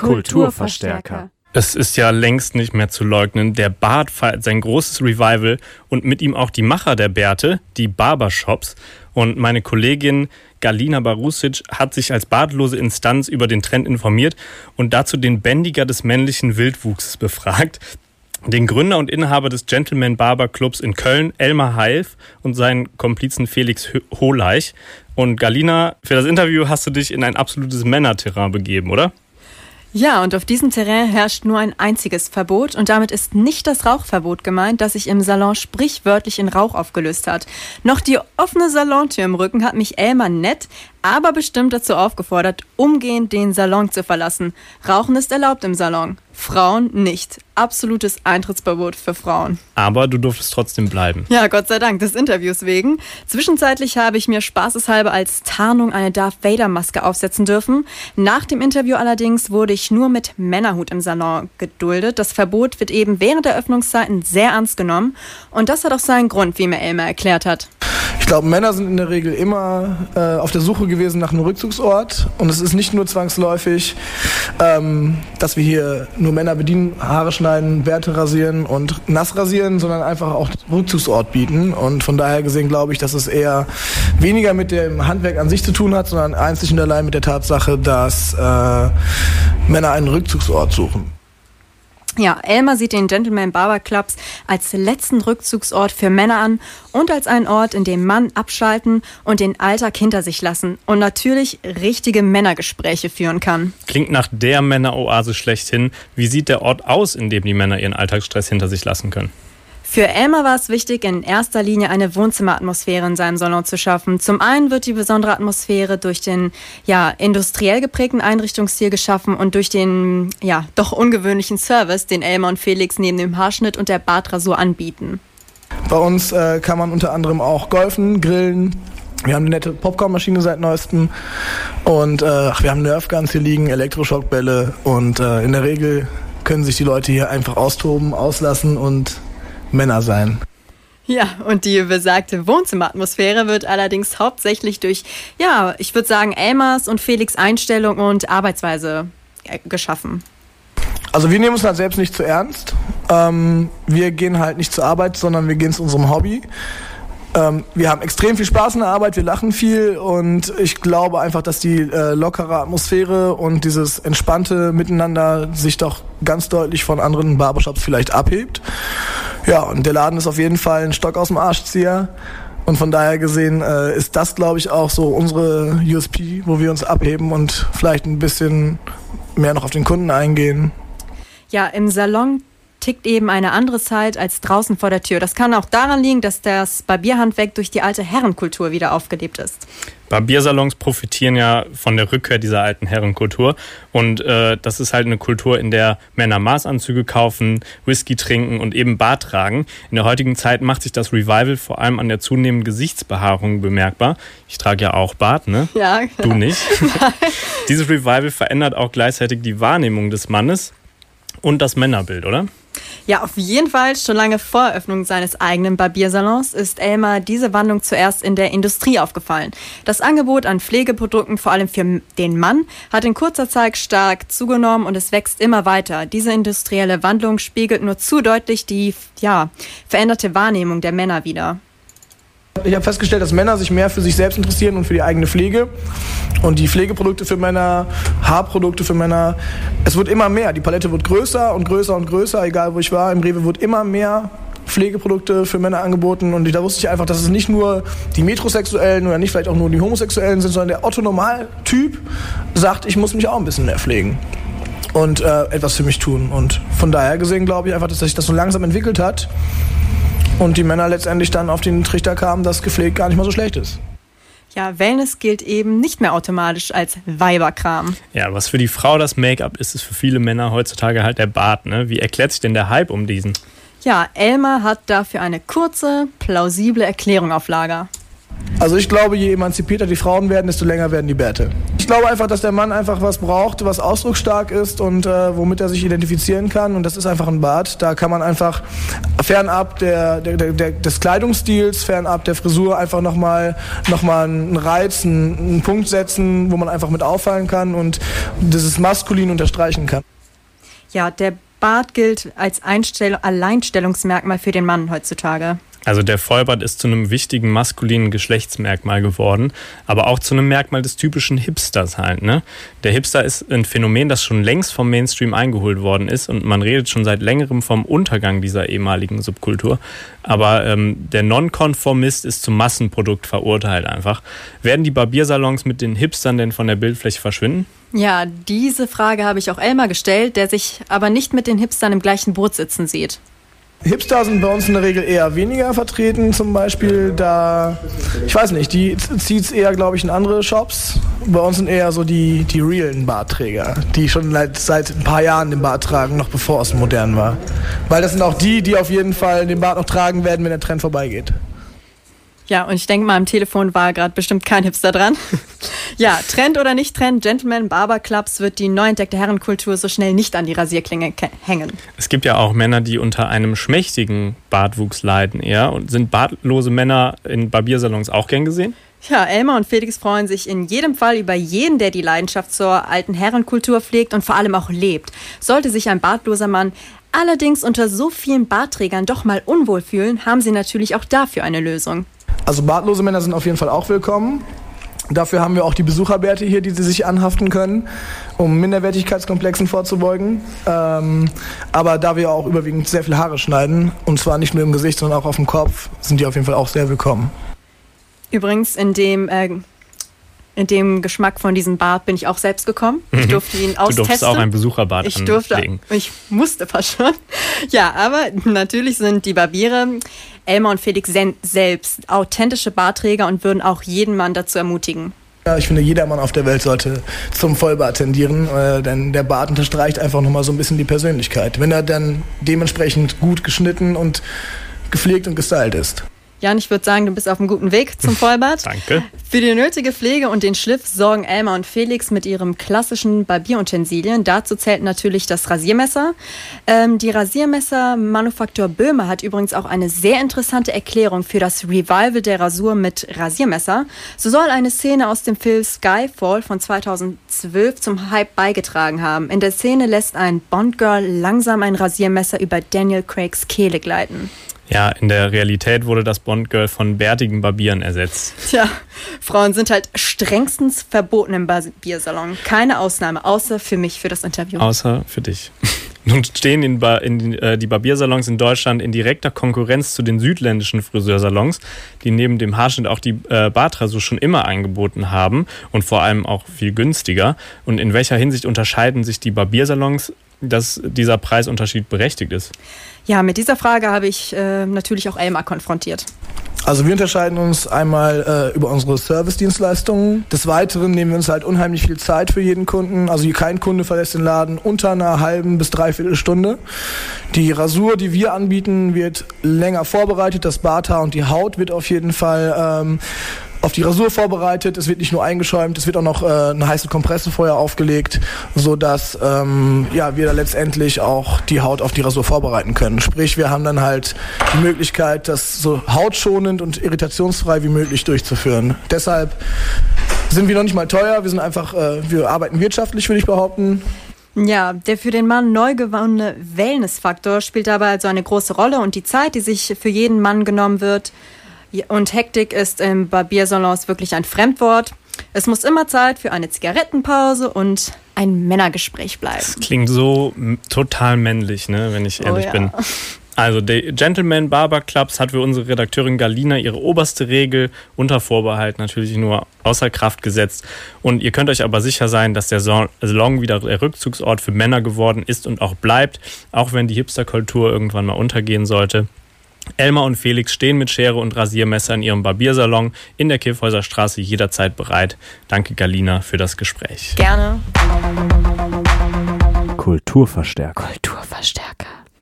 Kulturverstärker. Es ist ja längst nicht mehr zu leugnen, der Bart feiert sein großes Revival und mit ihm auch die Macher der Bärte, die Barbershops. Und meine Kollegin Galina Barusic hat sich als bartlose Instanz über den Trend informiert und dazu den Bändiger des männlichen Wildwuchses befragt. Den Gründer und Inhaber des Gentleman Barber Clubs in Köln, Elmar Haif, und seinen Komplizen Felix Holeich. Und Galina, für das Interview hast du dich in ein absolutes Männerterrain begeben, oder? Ja, und auf diesem Terrain herrscht nur ein einziges Verbot und damit ist nicht das Rauchverbot gemeint, das sich im Salon sprichwörtlich in Rauch aufgelöst hat. Noch die offene Salontür im Rücken hat mich Elmar nett, aber bestimmt dazu aufgefordert, umgehend den Salon zu verlassen. Rauchen ist erlaubt im Salon, Frauen nicht. Absolutes Eintrittsverbot für Frauen. Aber du durftest trotzdem bleiben. Ja, Gott sei Dank, des Interviews wegen. Zwischenzeitlich habe ich mir spaßeshalber als Tarnung eine Darth Vader-Maske aufsetzen dürfen. Nach dem Interview allerdings wurde ich nur mit Männerhut im Salon geduldet. Das Verbot wird eben während der Öffnungszeiten sehr ernst genommen. Und das hat auch seinen Grund, wie mir Elmar erklärt hat. Ich glaube, Männer sind in der Regel immer auf der Suche gewesen nach einem Rückzugsort. Und es ist nicht nur zwangsläufig, dass wir hier nur Männer bedienen, Haare schneiden, Bärte rasieren und nass rasieren, sondern einfach auch Rückzugsort bieten. Und von daher gesehen glaube ich, dass es eher weniger mit dem Handwerk an sich zu tun hat, sondern einzig und allein mit der Tatsache, dass Männer einen Rückzugsort suchen. Ja, Elmar sieht den Gentleman Barber Clubs als letzten Rückzugsort für Männer an und als einen Ort, in dem Mann abschalten und den Alltag hinter sich lassen und natürlich richtige Männergespräche führen kann. Klingt nach der Männeroase schlechthin. Wie sieht der Ort aus, in dem die Männer ihren Alltagsstress hinter sich lassen können? Für Elmar war es wichtig, in erster Linie eine Wohnzimmeratmosphäre in seinem Salon zu schaffen. Zum einen wird die besondere Atmosphäre durch den industriell geprägten Einrichtungsstil geschaffen und durch den doch ungewöhnlichen Service, den Elmar und Felix neben dem Haarschnitt und der Bartrasur anbieten. Bei uns kann man unter anderem auch golfen, grillen. Wir haben eine nette Popcornmaschine seit neuestem und wir haben Nerfguns hier liegen, Elektroschockbälle und in der Regel können sich die Leute hier einfach austoben, auslassen und Männer sein. Ja, und die besagte Wohnzimmeratmosphäre wird allerdings hauptsächlich durch, ich würde sagen, Elmars und Felix Einstellung und Arbeitsweise geschaffen. Also wir nehmen uns halt selbst nicht zu ernst. Wir gehen halt nicht zur Arbeit, sondern wir gehen zu unserem Hobby. Wir haben extrem viel Spaß in der Arbeit, wir lachen viel und ich glaube einfach, dass die lockere Atmosphäre und dieses entspannte Miteinander sich doch ganz deutlich von anderen Barbershops vielleicht abhebt. Ja, und der Laden ist auf jeden Fall ein Stock aus dem Arschzieher und von daher gesehen ist das, glaube ich, auch so unsere USP, wo wir uns abheben und vielleicht ein bisschen mehr noch auf den Kunden eingehen. Ja, im Salon tickt eben eine andere Zeit als draußen vor der Tür. Das kann auch daran liegen, dass das Barbierhandwerk durch die alte Herrenkultur wieder aufgelebt ist. Barbiersalons profitieren ja von der Rückkehr dieser alten Herrenkultur und das ist halt eine Kultur, in der Männer Maßanzüge kaufen, Whisky trinken und eben Bart tragen. In der heutigen Zeit macht sich das Revival vor allem an der zunehmenden Gesichtsbehaarung bemerkbar. Ich trage ja auch Bart, ne? Ja. Du nicht. Dieses Revival verändert auch gleichzeitig die Wahrnehmung des Mannes und das Männerbild, oder? Ja, auf jeden Fall. Schon lange vor Eröffnung seines eigenen Barbiersalons ist Elmar diese Wandlung zuerst in der Industrie aufgefallen. Das Angebot an Pflegeprodukten, vor allem für den Mann, hat in kurzer Zeit stark zugenommen und es wächst immer weiter. Diese industrielle Wandlung spiegelt nur zu deutlich die veränderte Wahrnehmung der Männer wider. Ich habe festgestellt, dass Männer sich mehr für sich selbst interessieren und für die eigene Pflege. Und die Pflegeprodukte für Männer, Haarprodukte für Männer, es wird immer mehr. Die Palette wird größer und größer und größer, egal wo ich war. Im Rewe wird immer mehr Pflegeprodukte für Männer angeboten. Und da wusste ich einfach, dass es nicht nur die Metrosexuellen oder nicht vielleicht auch nur die Homosexuellen sind, sondern der Otto-Normal-Typ sagt, ich muss mich auch ein bisschen mehr pflegen und etwas für mich tun. Und von daher gesehen glaube ich einfach, dass sich das so langsam entwickelt hat. Und die Männer letztendlich dann auf den Trichter kamen, dass gepflegt gar nicht mal so schlecht ist. Ja, Wellness gilt eben nicht mehr automatisch als Weiberkram. Ja, was für die Frau das Make-up ist, ist für viele Männer heutzutage halt der Bart, ne? Wie erklärt sich denn der Hype um diesen? Ja, Elmar hat dafür eine kurze, plausible Erklärung auf Lager. Also ich glaube, je emanzipierter die Frauen werden, desto länger werden die Bärte. Ich glaube einfach, dass der Mann einfach was braucht, was ausdrucksstark ist und womit er sich identifizieren kann. Und das ist einfach ein Bart. Da kann man einfach fernab des Kleidungsstils, fernab der Frisur einfach nochmal einen Reiz, einen Punkt setzen, wo man einfach mit auffallen kann und dieses Maskulin unterstreichen kann. Ja, der Bart gilt als Alleinstellungsmerkmal für den Mann heutzutage. Also der Vollbart ist zu einem wichtigen maskulinen Geschlechtsmerkmal geworden, aber auch zu einem Merkmal des typischen Hipsters halt, ne? Der Hipster ist ein Phänomen, das schon längst vom Mainstream eingeholt worden ist und man redet schon seit längerem vom Untergang dieser ehemaligen Subkultur. Aber der Nonkonformist ist zum Massenprodukt verurteilt einfach. Werden die Barbiersalons mit den Hipstern denn von der Bildfläche verschwinden? Ja, diese Frage habe ich auch Elmar gestellt, der sich aber nicht mit den Hipstern im gleichen Boot sitzen sieht. Hipster sind bei uns in der Regel eher weniger vertreten, zum Beispiel ich weiß nicht, die zieht es eher, glaube ich, in andere Shops. Bei uns sind eher so die realen Bartträger, die schon seit ein paar Jahren den Bart tragen, noch bevor es modern war. Weil das sind auch die auf jeden Fall den Bart noch tragen werden, wenn der Trend vorbeigeht. Ja, und ich denke mal, am Telefon war gerade bestimmt kein Hipster dran. Ja, Trend oder nicht Trend, Gentleman Barber Clubs wird die neu entdeckte Herrenkultur so schnell nicht an die Rasierklinge hängen. Es gibt ja auch Männer, die unter einem schmächtigen Bartwuchs leiden eher. Und sind bartlose Männer in Barbiersalons auch gern gesehen? Ja, Elmar und Felix freuen sich in jedem Fall über jeden, der die Leidenschaft zur alten Herrenkultur pflegt und vor allem auch lebt. Sollte sich ein bartloser Mann allerdings unter so vielen Bartträgern doch mal unwohl fühlen, haben sie natürlich auch dafür eine Lösung. Also bartlose Männer sind auf jeden Fall auch willkommen. Dafür haben wir auch die Besucherbärte hier, die sie sich anhaften können, um Minderwertigkeitskomplexen vorzubeugen. Aber da wir auch überwiegend sehr viele Haare schneiden, und zwar nicht nur im Gesicht, sondern auch auf dem Kopf, sind die auf jeden Fall auch sehr willkommen. Übrigens, in dem Geschmack von diesem Bart bin ich auch selbst gekommen. Ich durfte ihn austesten. Du durftest auch einen Besucherbart anlegen. Ich musste fast schon. Ja, aber natürlich sind die Barbiere, Elmar und Felix, selbst authentische Bartträger und würden auch jeden Mann dazu ermutigen. Ja, ich finde, jeder Mann auf der Welt sollte zum Vollbart tendieren, denn der Bart unterstreicht einfach nochmal so ein bisschen die Persönlichkeit, wenn er dann dementsprechend gut geschnitten und gepflegt und gestylt ist. Jan, ich würde sagen, du bist auf einem guten Weg zum Vollbart. Danke. Für die nötige Pflege und den Schliff sorgen Elmar und Felix mit ihrem klassischen Barbierutensilien. Dazu zählt natürlich das Rasiermesser. Die Rasiermesser-Manufaktur Böhmer hat übrigens auch eine sehr interessante Erklärung für das Revival der Rasur mit Rasiermesser. So soll eine Szene aus dem Film Skyfall von 2012 zum Hype beigetragen haben. In der Szene lässt ein Bond-Girl langsam ein Rasiermesser über Daniel Craigs Kehle gleiten. Ja, in der Realität wurde das Bond-Girl von bärtigen Barbieren ersetzt. Tja, Frauen sind halt strengstens verboten im Barbiersalon. Keine Ausnahme, außer für mich, für das Interview. Außer für dich. Nun stehen die Barbiersalons in Deutschland in direkter Konkurrenz zu den südländischen Friseursalons, die neben dem Haarschnitt auch die Bartrasur schon immer angeboten haben und vor allem auch viel günstiger. Und in welcher Hinsicht unterscheiden sich die Barbiersalons, dass dieser Preisunterschied berechtigt ist? Ja, mit dieser Frage habe ich natürlich auch Elmar konfrontiert. Also wir unterscheiden uns einmal über unsere Service-Dienstleistungen. Des Weiteren nehmen wir uns halt unheimlich viel Zeit für jeden Kunden. Also kein Kunde verlässt den Laden unter einer halben bis dreiviertel Stunde. Die Rasur, die wir anbieten, wird länger vorbereitet. Das Barthaar und die Haut wird auf jeden Fall auf die Rasur vorbereitet. Es wird nicht nur eingeschäumt, es wird auch noch eine heiße Kompresse vorher aufgelegt, sodass wir da letztendlich auch die Haut auf die Rasur vorbereiten können. Sprich, wir haben dann halt die Möglichkeit, das so hautschonend und irritationsfrei wie möglich durchzuführen. Deshalb sind wir noch nicht mal teuer, wir arbeiten wirtschaftlich, würde ich behaupten. Ja, der für den Mann neu gewonnene Wellness-Faktor spielt dabei also eine große Rolle und die Zeit, die sich für jeden Mann genommen wird, und Hektik ist im Barbiersalons wirklich ein Fremdwort. Es muss immer Zeit für eine Zigarettenpause und ein Männergespräch bleiben. Das klingt so total männlich, ne, wenn ich ehrlich bin. Also der Gentleman Barber Clubs hat für unsere Redakteurin Galina ihre oberste Regel unter Vorbehalt natürlich nur außer Kraft gesetzt. Und ihr könnt euch aber sicher sein, dass der Salon wieder der Rückzugsort für Männer geworden ist und auch bleibt, auch wenn die Hipsterkultur irgendwann mal untergehen sollte. Elmar und Felix stehen mit Schere und Rasiermesser in ihrem Barbiersalon in der Kyffhäuser Straße jederzeit bereit. Danke, Galina, für das Gespräch. Gerne. Kulturverstärker. Kulturverstärker.